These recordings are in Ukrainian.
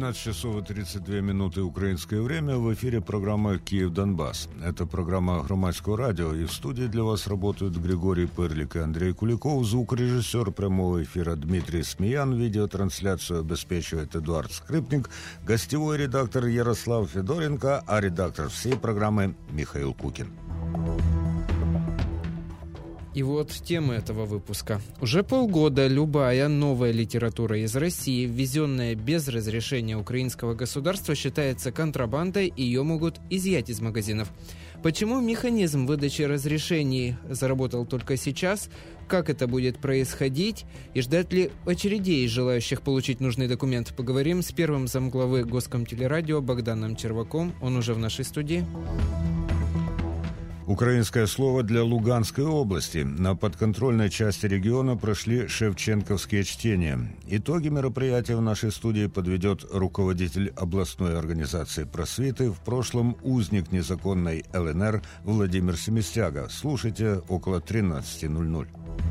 12 часов и 32 минуты украинское время. В эфире программа «Киев-Донбасс». Это программа Громадского радио. И в студии для вас работают Григорий Пырлик и Андрей Куликов. Звукорежиссер прямого эфира Дмитрий Смеян. Видеотрансляцию обеспечивает Эдуард Скрипник. Гостевой редактор Ярослав Федоренко. А редактор всей программы Михаил Кукин. И вот тема этого выпуска. Уже полгода любая новая литература из России, ввезенная без разрешения украинского государства, считается контрабандой, и ее могут изъять из магазинов. Почему механизм выдачи разрешений заработал только сейчас? Как это будет происходить? И ждать ли очередей, желающих получить нужный документ? Поговорим с первым замглавы Госкомтелерадио Богданом Черваком. Он уже в нашей студии. Украинское слово для Луганской области. На подконтрольной части региона прошли шевченковские чтения. Итоги мероприятия в нашей студии подведет руководитель областной организации просветы, в прошлом узник незаконной ЛНР Владимир Семистяга. Слушайте около 13:00.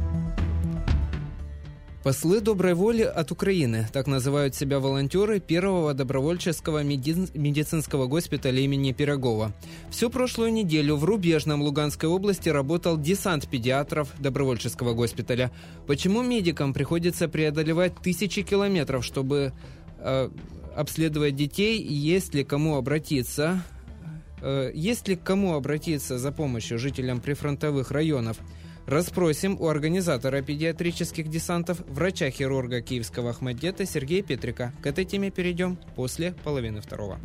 Послы доброй воли от Украины. Так называют себя волонтеры первого добровольческого медицинского госпиталя имени Пирогова. Всю прошлую неделю в Рубежном Луганской области работал десант педиатров добровольческого госпиталя. Почему медикам приходится преодолевать тысячи километров, чтобы обследовать детей? Есть ли к кому обратиться за помощью жителям прифронтовых районов? Расспросим у организатора педиатрических десантов, врача-хирурга Киевского Ахмаддета Сергея Петрика. К этой теме перейдем после 1:30.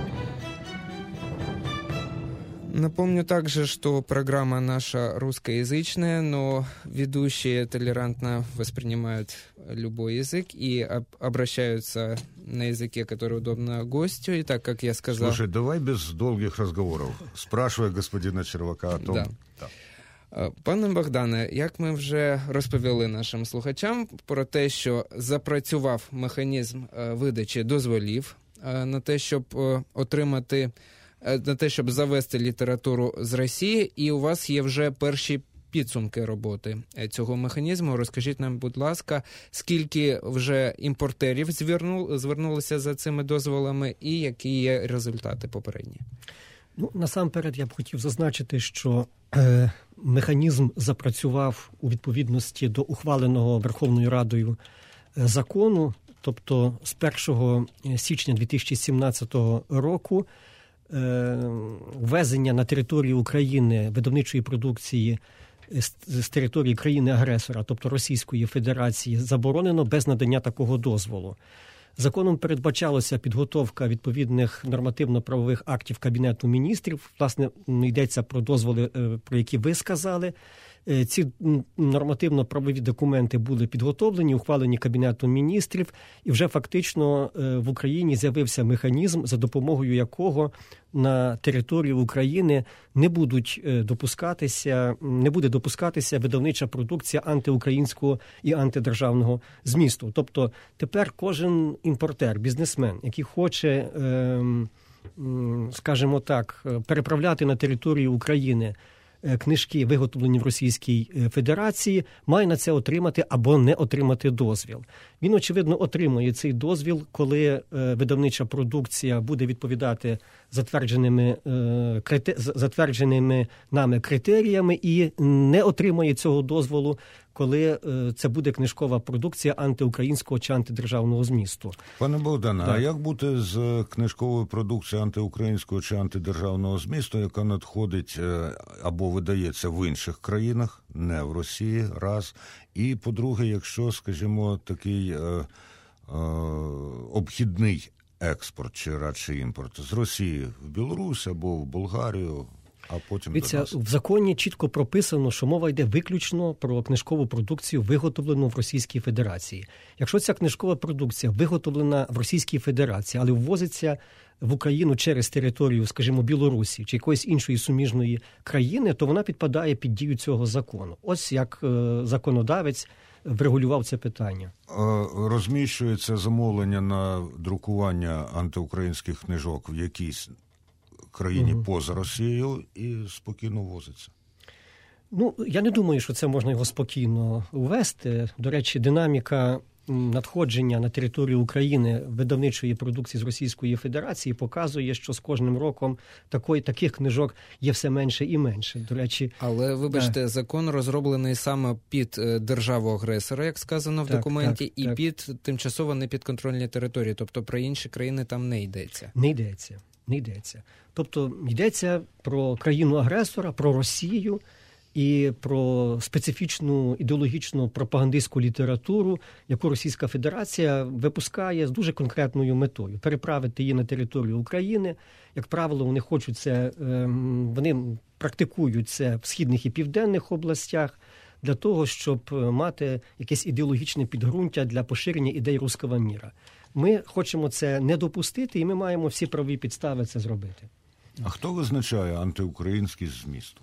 Напомню также, что программа наша русскоязычная, но ведущие толерантно воспринимают любой язык и обращаются на языке, который удобно гостю. И так, как я сказал... Слушай, давай без долгих разговоров. Спрашивай господина Червака о том... Да. Пане Богдане, як ми вже розповіли нашим слухачам про те, що запрацював механізм видачі дозволів на те, щоб завести літературу з Росії, і у вас є вже перші підсумки роботи цього механізму. Розкажіть нам, будь ласка, скільки вже імпортерів звернулися за цими дозволами і які є результати попередні? Насамперед я б хотів зазначити, що механізм запрацював у відповідності до ухваленого Верховною Радою закону, тобто з 1 січня 2017 року ввезення на територію України видавничої продукції з території країни-агресора, тобто Російської Федерації, заборонено без надання такого дозволу. Законом передбачалося підготовка відповідних нормативно-правових актів Кабінету міністрів. Власне, йдеться про дозволи, про які ви сказали. Ці нормативно-правові документи були підготовлені, ухвалені Кабінетом міністрів, і вже фактично в Україні з'явився механізм, за допомогою якого на територію України не буде допускатися видавнича продукція антиукраїнського і антидержавного змісту. Тобто тепер кожен імпортер, бізнесмен, який хоче, скажімо так, переправляти на територію України книжки, виготовлені в Російській Федерації, має на це отримати або не отримати дозвіл. Він, очевидно, отримує цей дозвіл, коли видавнича продукція буде відповідати затвердженими нами критеріями, і не отримує цього дозволу, коли це буде книжкова продукція антиукраїнського чи антидержавного змісту. Пане Богдане, а як бути з книжковою продукцією антиукраїнського чи антидержавного змісту, яка надходить або видається в інших країнах, не в Росії, раз, і, по-друге, якщо, скажімо, такий обхідний експорт, чи радше імпорт, з Росії в Білорусь або в Болгарію, а потім до нас. В законі чітко прописано, що мова йде виключно про книжкову продукцію, виготовлену в Російській Федерації. Якщо ця книжкова продукція виготовлена в Російській Федерації, але ввозиться в Україну через територію, скажімо, Білорусі чи якоїсь іншої суміжної країни, то вона підпадає під дію цього закону. Ось як законодавець врегулював це питання. Розміщується замовлення на друкування антиукраїнських книжок в якійсь країні поза Росією і спокійно возиться? Я не думаю, що це можна його спокійно ввести. До речі, динаміка надходження на територію України видавничої продукції з Російської Федерації показує, що з кожним роком таких книжок є все менше і менше. До речі, але, вибачте, закон розроблений саме під державу-агресора, як сказано в документі, і під тимчасово непідконтрольні території, тобто про інші країни там не йдеться. Не йдеться. Тобто йдеться про країну-агресора, про Росію і про специфічну ідеологічну пропагандистську літературу, яку Російська Федерація випускає з дуже конкретною метою – переправити її на територію України. Як правило, вони хочуть це, вони практикують це в східних і південних областях для того, щоб мати якесь ідеологічне підґрунтя для поширення ідей руського міра. Ми хочемо це не допустити, і ми маємо всі правові підстави це зробити. А хто визначає антиукраїнськість змісту?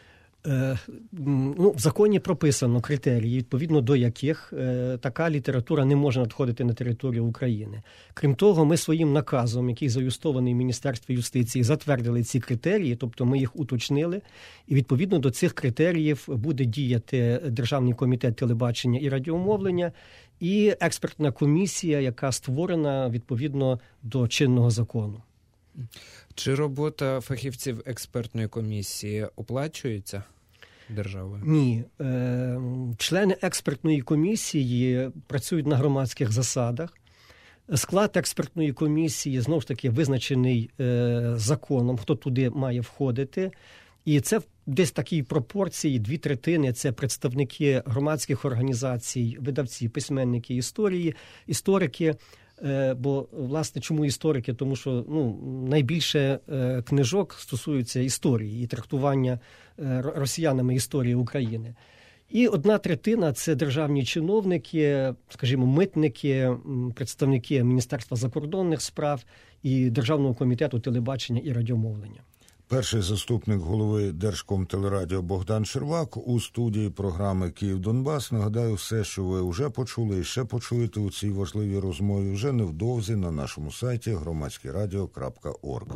В законі прописано критерії, відповідно до яких така література не може надходити на територію України. Крім того, ми своїм наказом, який заюстований в Міністерстві юстиції, затвердили ці критерії, тобто ми їх уточнили, і відповідно до цих критеріїв буде діяти Державний комітет телебачення і радіомовлення і експертна комісія, яка створена відповідно до чинного закону. Чи робота фахівців експертної комісії оплачується державою? Ні. Члени експертної комісії працюють на громадських засадах. Склад експертної комісії, знову ж таки, визначений законом, хто туди має входити. І це десь такій пропорції 2/3 – це представники громадських організацій, видавці, письменники історики. Бо, власне, чому історики? Тому що найбільше книжок стосуються історії і трактування росіянами історії України. І 1/3 – це державні чиновники, скажімо, митники, представники Міністерства закордонних справ і Державного комітету телебачення і радіомовлення. Перший заступник голови Держкомтелерадіо Богдан Червак у студії програми «Київ-Донбас». Нагадаю, все, що ви вже почули і ще почуєте у цій важливій розмові, вже невдовзі на нашому сайті громадськерадіо.орг.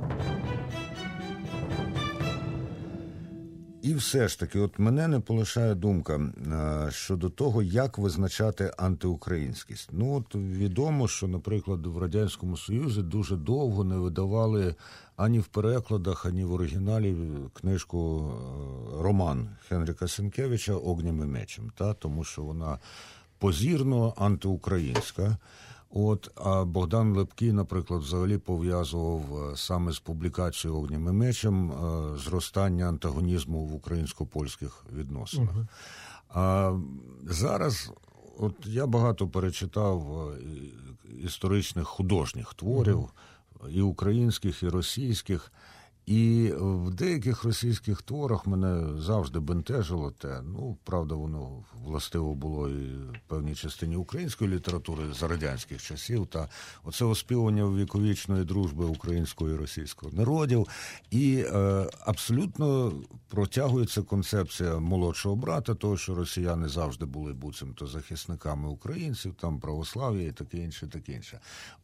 І все ж таки, от мене не полишає думка щодо того, як визначати антиукраїнськість. От відомо, що, наприклад, в Радянському Союзі дуже довго не видавали ані в перекладах, ані в оригіналі книжку, роман Генріка Сенкевича «Огнем і мечем», тому що вона позірно антиукраїнська. А Богдан Лепкий, наприклад, взагалі пов'язував саме з публікацією «Огнем і мечем» зростання антагонізму в українсько-польських відносинах. А зараз я багато перечитав історичних художніх творів, і українських, і російських. І в деяких російських творах мене завжди бентежило те, правда, воно властиво було і певній частині української літератури за радянських часів, та оце оспівання віковічної дружби українського і російського народів. І абсолютно протягується концепція молодшого брата, того, що росіяни завжди були буцімто захисниками українців, там православ'я і таке інше, таке інше.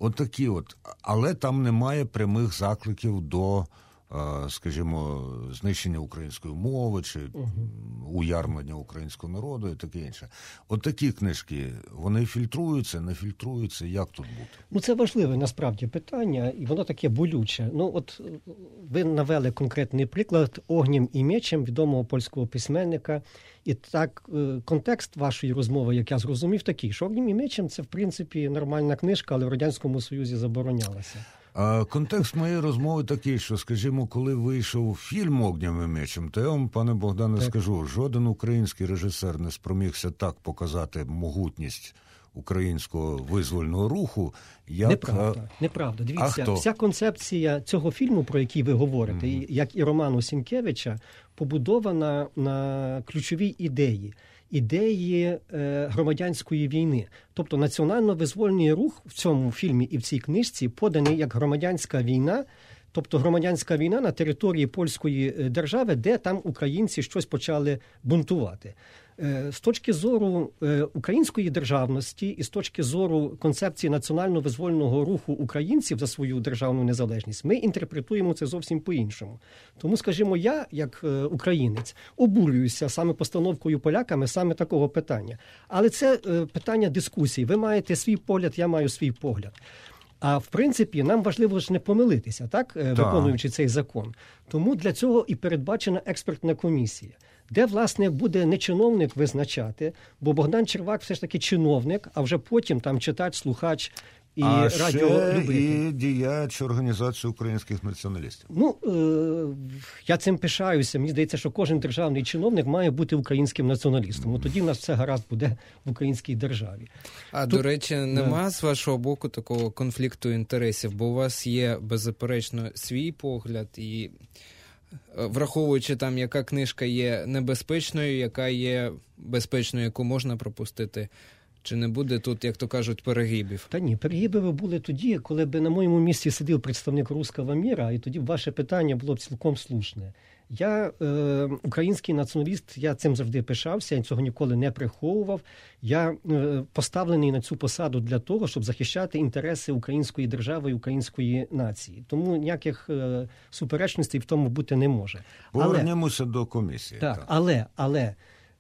Але там немає прямих закликів до, скажімо, знищення української мови чи уярмлення українського народу і таке інше. Такі книжки, вони фільтруються, не фільтруються? Як тут бути? Це важливе, насправді, питання, і воно таке болюче. Ви навели конкретний приклад «Огнем і мечем» відомого польського письменника. І так, контекст вашої розмови, як я зрозумів, такий, що «Огнем і мечем» – це, в принципі, нормальна книжка, але в Радянському Союзі заборонялася. Контекст моєї розмови такий, що, скажімо, коли вийшов фільм «Огнем і мечем», то я вам, пане Богдане, скажу, жоден український режисер не спромігся так показати могутність українського визвольного руху, як... Неправда. Дивіться, вся концепція цього фільму, про який ви говорите, як і роману Сінкевича, побудована на ключовій ідеї громадянської війни. Тобто національно-визвольний рух в цьому фільмі і в цій книжці поданий як громадянська війна тобто громадянська війна на території польської держави, де там українці щось почали бунтувати. З точки зору української державності і з точки зору концепції національно-визвольного руху українців за свою державну незалежність, ми інтерпретуємо це зовсім по-іншому. Тому, скажімо, я, як українець, обурююся саме постановкою поляками саме такого питання. Але це питання дискусії. Ви маєте свій погляд, я маю свій погляд. А в принципі, нам важливо ж не помилитися, так, виконуючи цей закон. Тому для цього і передбачена експертна комісія, де, власне, буде не чиновник визначати, бо Богдан Червак все ж таки чиновник, а вже потім там читач, слухач і радіолюбитель. І діяч організації українських націоналістів. Я цим пишаюся. Мені здається, що кожен державний чиновник має бути українським націоналістом. От тоді в нас все гаразд буде в українській державі. До речі, нема з вашого боку такого конфлікту інтересів, бо у вас є, беззаперечно, свій погляд і... Враховуючи там, яка книжка є небезпечною, яка є безпечною, яку можна пропустити, чи не буде тут, як то кажуть, перегибів? Та ні, перегиби би були тоді, коли б на моєму місці сидів представник Руського міра, і тоді б ваше питання було б цілком слушне. Я український націоналіст, я цим завжди пишався, я цього ніколи не приховував. Я поставлений на цю посаду для того, щоб захищати інтереси української держави і української нації. Тому ніяких суперечностей в тому бути не може. Повернемося до комісії. Так, але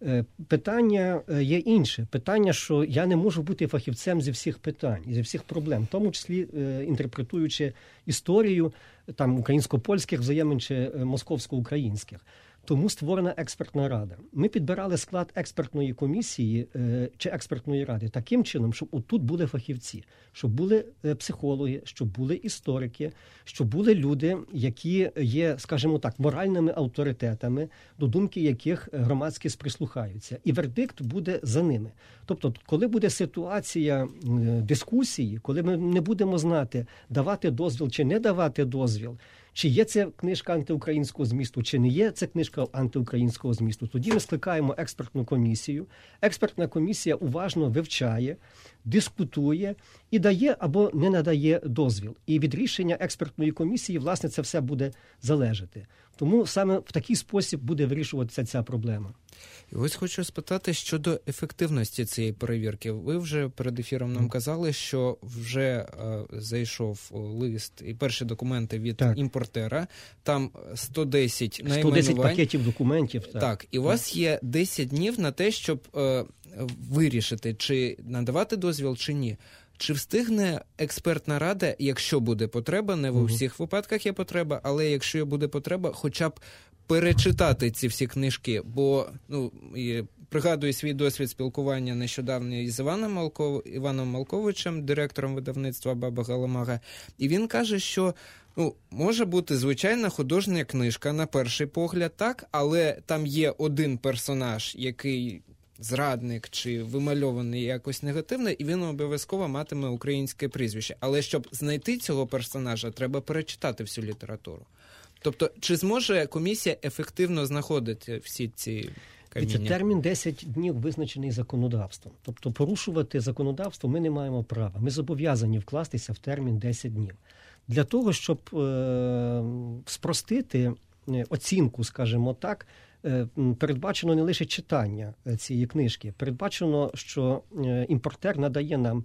питання є інше. Питання, що я не можу бути фахівцем зі всіх питань, зі всіх проблем, в тому числі інтерпретуючи історію там українсько-польських взаємин чи московсько-українських. Тому створена експертна рада. Ми підбирали склад експертної комісії чи експертної ради таким чином, щоб отут були фахівці, щоб були психологи, щоб були історики, щоб були люди, які є, скажімо так, моральними авторитетами, до думки яких громадськість прислухаються. І вердикт буде за ними. Тобто, коли буде ситуація дискусії, коли ми не будемо знати, давати дозвіл чи не давати дозвіл, чи є це книжка антиукраїнського змісту, чи не є це книжка антиукраїнського змісту. Тоді ми скликаємо експертну комісію. Експертна комісія уважно вивчає, дискутує і дає або не надає дозвіл. І від рішення експертної комісії, власне, це все буде залежати. Тому саме в такий спосіб буде вирішуватися ця проблема. І ось хочу спитати щодо ефективності цієї перевірки. Ви вже перед ефіром нам казали, що вже зайшов лист і перші документи від імпортера. Там 110 найменувань. 110 пакетів документів. Так, і у вас є 10 днів на те, щоб вирішити, чи надавати дозвіл, чи ні. Чи встигне експертна рада, якщо буде потреба, не в усіх випадках є потреба, але якщо буде потреба, хоча б перечитати ці всі книжки, бо, пригадую свій досвід спілкування нещодавно із Іваном Малковичем, директором видавництва «Баба Галамага», і він каже, що може бути звичайна художня книжка на перший погляд, так, але там є один персонаж, який зрадник чи вимальований якось негативно, і він обов'язково матиме українське прізвище. Але щоб знайти цього персонажа, треба перечитати всю літературу. Тобто, чи зможе комісія ефективно знаходити всі ці каміння? Термін 10 днів визначений законодавством. Тобто, порушувати законодавство ми не маємо права. Ми зобов'язані вкластися в термін 10 днів. Для того, щоб спростити оцінку, скажімо так, передбачено не лише читання цієї книжки. Передбачено, що імпортер надає нам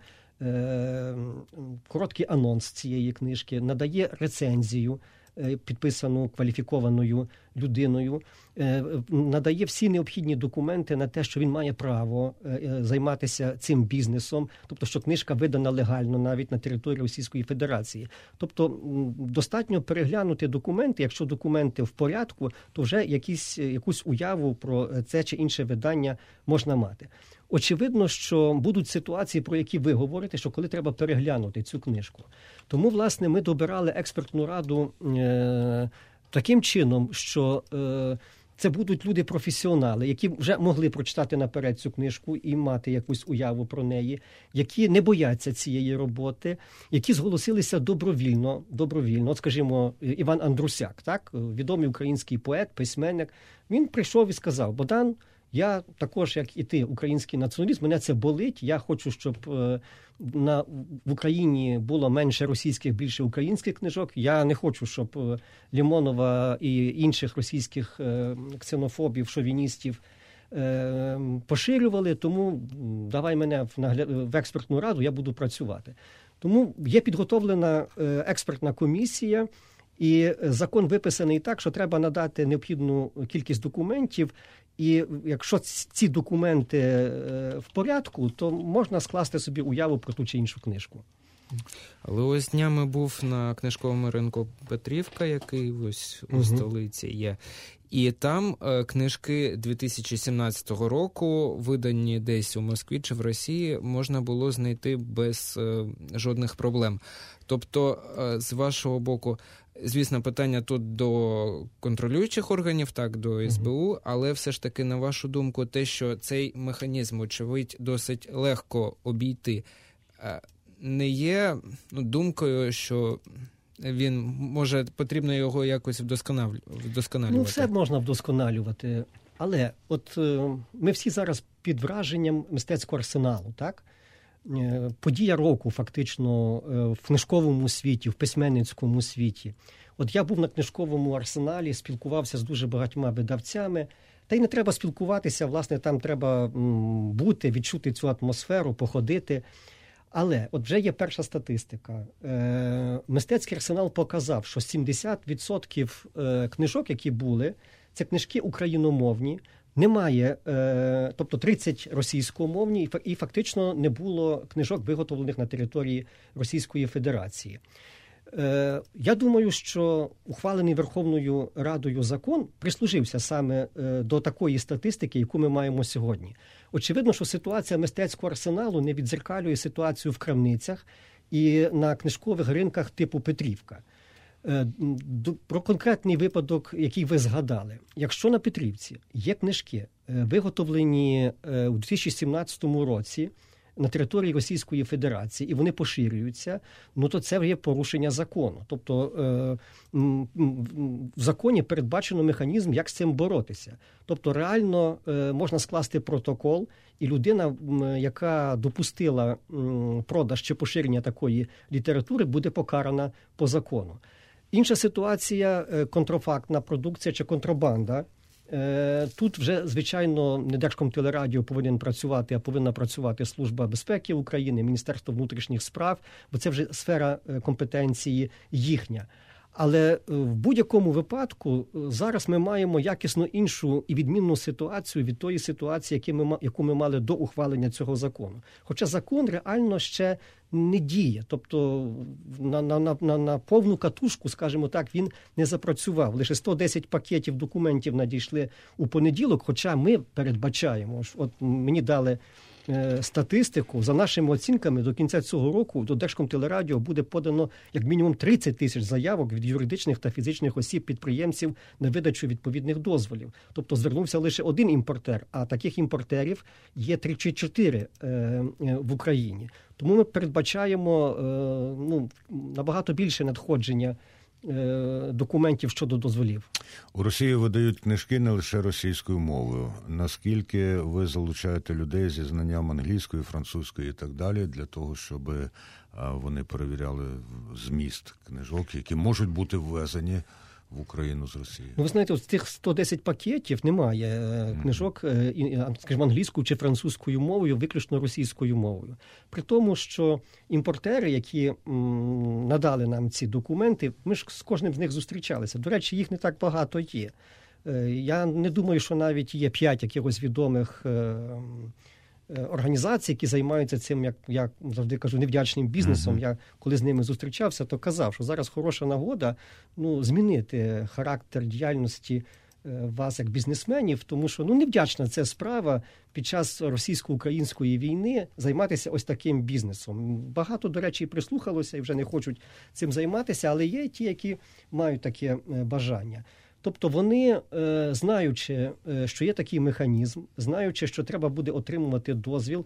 короткий анонс цієї книжки, надає рецензію, підписану кваліфікованою людиною, надає всі необхідні документи на те, що він має право займатися цим бізнесом, тобто, що книжка видана легально навіть на території Російської Федерації. Тобто, достатньо переглянути документи, якщо документи в порядку, то вже якусь уяву про це чи інше видання можна мати. Очевидно, що будуть ситуації, про які ви говорите, що коли треба переглянути цю книжку. Тому, власне, ми добирали експертну раду таким чином, що це будуть люди-професіонали, які вже могли прочитати наперед цю книжку і мати якусь уяву про неї, які не бояться цієї роботи, які зголосилися добровільно. От, скажімо, Іван Андрусяк, так, відомий український поет, письменник, він прийшов і сказав: Богдан, Я також, як і ти, український націоналіст, мене це болить. Я хочу, щоб в Україні було менше російських, більше українських книжок. Я не хочу, щоб Лімонова і інших російських ксенофобів, шовіністів поширювали, тому давай мене в експертну раду, я буду працювати. Тому є підготовлена експертна комісія, і закон виписаний так, що треба надати необхідну кількість документів, і якщо ці документи в порядку, то можна скласти собі уяву про ту чи іншу книжку. Але ось днями був на книжковому ринку Петрівка, який ось у столиці є. І там книжки 2017 року, видані десь у Москві чи в Росії, можна було знайти без жодних проблем. Тобто, з вашого боку, звісно, питання тут до контролюючих органів, так, до СБУ, але все ж таки, на вашу думку, те, що цей механізм, очевидь, досить легко обійти, не є думкою, що він, може, потрібно його якось вдосконалювати? Ну, все можна вдосконалювати. Але от ми всі зараз під враженням мистецького арсеналу, так? Подія року, фактично, в книжковому світі, в письменницькому світі. От я був на книжковому арсеналі, спілкувався з дуже багатьма видавцями. Та й не треба спілкуватися, власне, там треба бути, відчути цю атмосферу, походити. Але от вже є перша статистика. Мистецький арсенал показав, що 70% книжок, які були, це книжки україномовні, немає, тобто 30 російськомовні, і фактично не було книжок, виготовлених на території Російської Федерації. Я думаю, що ухвалений Верховною Радою закон прислужився саме до такої статистики, яку ми маємо сьогодні. Очевидно, що ситуація мистецького арсеналу не віддзеркалює ситуацію в крамницях і на книжкових ринках типу Петрівка. Про конкретний випадок, який ви згадали. Якщо на Петрівці є книжки, виготовлені у 2017 році, на території Російської Федерації, і вони поширюються, ну то це є порушення закону. Тобто в законі передбачено механізм, як з цим боротися. Тобто реально можна скласти протокол, і людина, яка допустила продаж чи поширення такої літератури, буде покарана по закону. Інша ситуація – контрафактна продукція чи контрабанда. Тут вже, звичайно, не Держкомтелерадіо повинен працювати, а повинна працювати Служба безпеки України, Міністерство внутрішніх справ, бо це вже сфера компетенції їхня. Але в будь-якому випадку зараз ми маємо якісно іншу і відмінну ситуацію від тої ситуації, яку ми мали до ухвалення цього закону. Хоча закон реально ще не діє. Тобто на повну катушку, скажімо так, він не запрацював. Лише 110 пакетів документів надійшли у понеділок, хоча ми передбачаємо, от мені дали статистику, за нашими оцінками, до кінця цього року до Держкомтелерадіо буде подано як мінімум 30 тисяч заявок від юридичних та фізичних осіб-підприємців на видачу відповідних дозволів. Тобто звернувся лише один імпортер, а таких імпортерів є 3 чи 4 в Україні. Тому ми передбачаємо набагато більше надходження документів щодо дозволів. У Росії видають книжки не лише російською мовою. Наскільки ви залучаєте людей зі знанням англійської, французької і так далі, для того, щоб вони перевіряли зміст книжок, які можуть бути ввезені в Україну з Росії? Ну, ви знаєте, з тих 110 пакетів немає книжок, скажімо, англійською чи французькою мовою, виключно російською мовою. При тому, що імпортери, які надали нам ці документи, ми ж з кожним з них зустрічалися. До речі, їх не так багато є. Я не думаю, що навіть є 5 якихось відомих організацій, які займаються цим, як я завжди кажу, невдячним бізнесом. Я коли з ними зустрічався, то казав, що зараз хороша нагода змінити характер діяльності вас як бізнесменів, тому що невдячна це справа під час російсько-української війни займатися ось таким бізнесом. Багато, до речі, прислухалося і вже не хочуть цим займатися, але є ті, які мають таке бажання. Тобто вони, знаючи, що є такий механізм, знаючи, що треба буде отримувати дозвіл,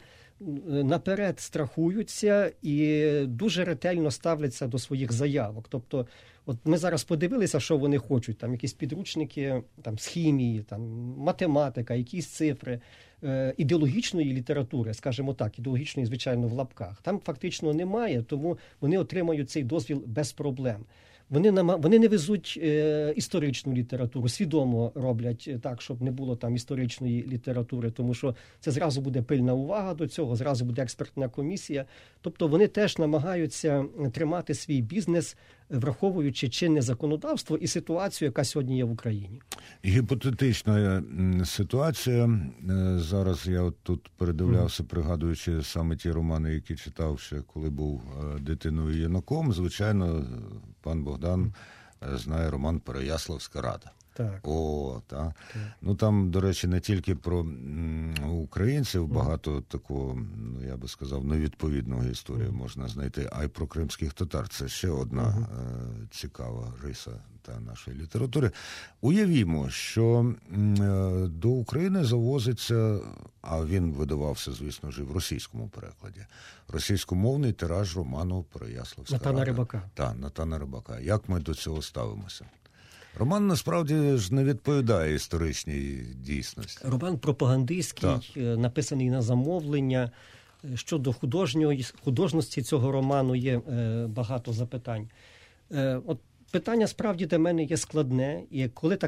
наперед страхуються і дуже ретельно ставляться до своїх заявок. Тобто От ми зараз подивилися, що вони хочуть. Там якісь підручники там, з хімії, там, математика, якісь цифри, ідеологічної літератури, скажімо так, ідеологічної, звичайно, в лапках. Там фактично немає, тому вони отримають цей дозвіл без проблем. Вони не везуть історичну літературу, свідомо роблять так, щоб не було там історичної літератури, тому що це зразу буде пильна увага до цього, зразу буде експертна комісія. Тобто вони теж намагаються тримати свій бізнес, враховуючи чинне законодавство і ситуацію, яка сьогодні є в Україні. Гіпотетична ситуація. Зараз я от тут передивлявся, пригадуючи саме ті романи, які читав ще, коли був дитиною юнаком. Звичайно, пан Богдан знає роман «Переяславська рада». Так. Так. Ну там, до речі, не тільки про українців багато такого, я би сказав, невідповідного історії можна знайти, а й про кримських татар. Це ще одна цікава риса нашої літератури. Уявімо, що до України завозиться, а він видавався, звісно ж, в російському перекладі, російськомовний тираж роману «Переяславська рада». Натана Рибака. Так, Натана Рибака. Як ми до цього ставимося? Роман, насправді, ж не відповідає історичній дійсності. Роман пропагандистський, написаний на замовлення. Щодо художності цього роману є багато запитань. От питання справді для мене є складне, і коли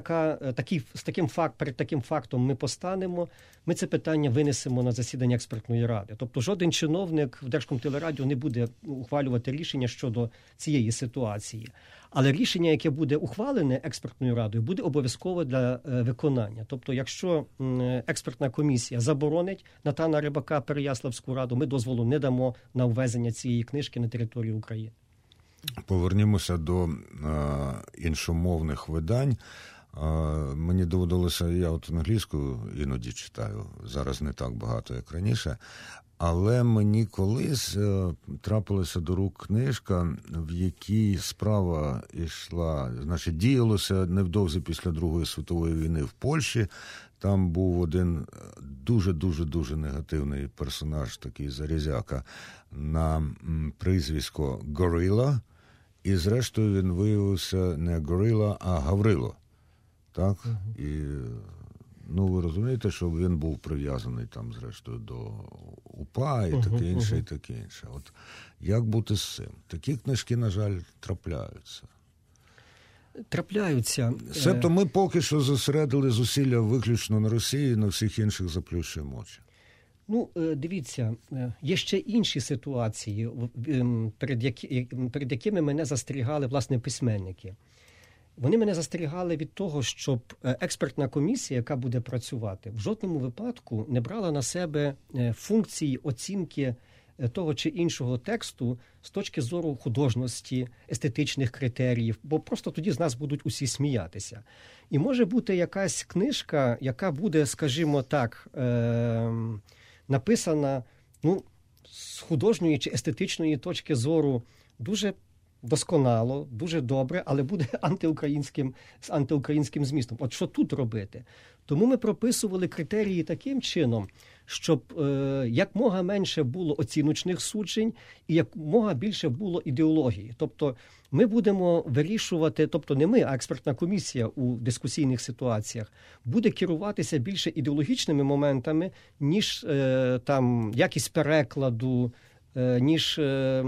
перед таким фактом ми постанемо, ми це питання винесемо на засідання експертної ради. Тобто жоден чиновник в Держкомтелерадіо не буде ухвалювати рішення щодо цієї ситуації. Але рішення, яке буде ухвалене експертною радою, буде обов'язково для виконання. Тобто, якщо експертна комісія заборонить Натана Рибака Переяславську раду, ми дозволу не дамо на ввезення цієї книжки на територію України. Повернімося до іншомовних видань. Мені доводилося, я от англійську іноді читаю, зараз не так багато, як раніше, але мені колись трапилася до рук книжка, в якій справа йшла, значить, діялося невдовзі після Другої світової війни в Польщі. Там був один дуже негативний персонаж, такий зарізяка, на прізвисько Горила, і зрештою він виявився не Горила, а Гаврило. Так? І, ви розумієте, що він був прив'язаний там, зрештою, до УПА і таке інше, і таке інше. От як бути з цим? Такі книжки, на жаль, трапляються. Себто ми поки що зосередили зусилля виключно на Росії, на всіх інших заплющуємо очі. Дивіться, є ще інші ситуації, перед якими мене застерігали, власне, письменники. Вони мене застерігали від того, щоб експертна комісія, яка буде працювати, в жодному випадку не брала на себе функції оцінки того чи іншого тексту з точки зору художності, естетичних критеріїв, бо просто тоді з нас будуть усі сміятися. І може бути якась книжка, яка буде, скажімо так, написана з художньої чи естетичної точки зору дуже досконало, дуже добре, але буде з антиукраїнським змістом. От що тут робити? Тому ми прописували критерії таким чином, щоб якмога менше було оціночних суджень і якмога більше було ідеології. Тобто ми будемо вирішувати, тобто не ми, а експертна комісія у дискусійних ситуаціях буде керуватися більше ідеологічними моментами, ніж там якість перекладу, ніж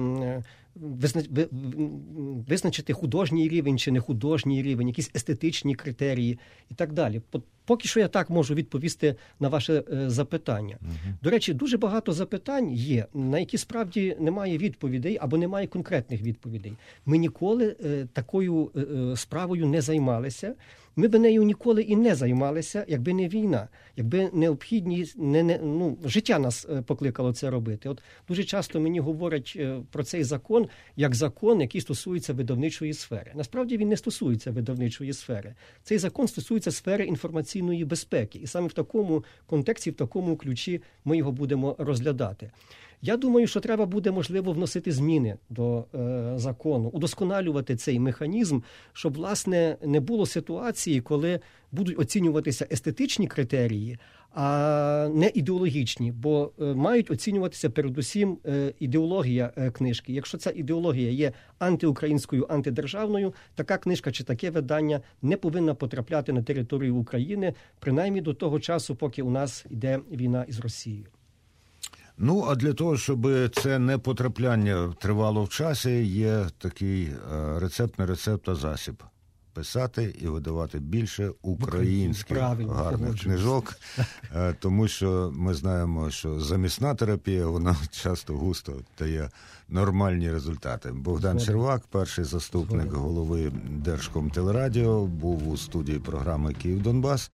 визначити художній рівень чи не художній рівень, якісь естетичні критерії і так далі. Поки що я так можу відповісти на ваше запитання. До речі, дуже багато запитань є, на які справді немає відповідей або немає конкретних відповідей. Ми ніколи такою справою не займалися. Ми б нею ніколи і не займалися, якби не війна, якби необхідність, життя нас покликало це робити. От дуже часто мені говорять про цей закон, як закон, який стосується видавничої сфери. Насправді він не стосується видавничої сфери. Цей закон стосується сфери інформаційної безпеки. І саме в такому контексті, в такому ключі ми його будемо розглядати. Я думаю, що треба буде, можливо, вносити зміни до закону, удосконалювати цей механізм, щоб, власне, не було ситуації, коли будуть оцінюватися естетичні критерії, а не ідеологічні, бо мають оцінюватися передусім ідеологія книжки. Якщо ця ідеологія є антиукраїнською, антидержавною, така книжка чи таке видання не повинна потрапляти на територію України, принаймні до того часу, поки у нас йде війна із Росією. Ну, а для того, щоб це непотрапляння тривало в часі, є такий рецепт, не рецепт, а засіб. Писати і видавати більше українських гарних книжок, тому що ми знаємо, що замісна терапія, вона часто густо дає нормальні результати. Богдан Червак, перший заступник голови Держкомтелерадіо, був у студії програми «Київ-Донбас».